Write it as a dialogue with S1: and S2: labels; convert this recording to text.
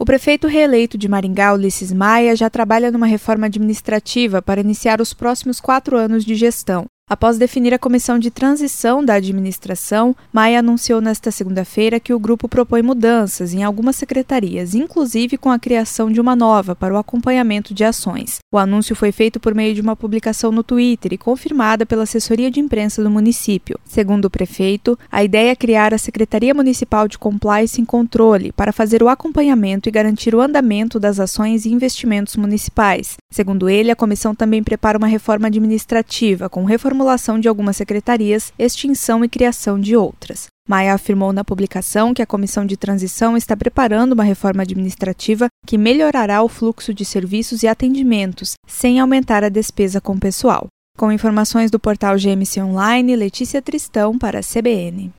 S1: O prefeito reeleito de Maringá, Ulisses Maia, já trabalha numa reforma administrativa para iniciar os próximos 4 anos de gestão. Após definir a comissão de transição da administração, Maia anunciou nesta segunda-feira que o grupo propõe mudanças em algumas secretarias, inclusive com a criação de uma nova para o acompanhamento de ações. O anúncio foi feito por meio de uma publicação no Twitter e confirmada pela assessoria de imprensa do município. Segundo o prefeito, a ideia é criar a Secretaria Municipal de Compliance e Controle para fazer o acompanhamento e garantir o andamento das ações e investimentos municipais. Segundo ele, a comissão também prepara uma reforma administrativa com reformulação de algumas secretarias, extinção e criação de outras. Maia afirmou na publicação que a comissão de transição está preparando uma reforma administrativa que melhorará o fluxo de serviços e atendimentos, sem aumentar a despesa com pessoal. Com informações do portal GMC Online, Letícia Tristão para a CBN.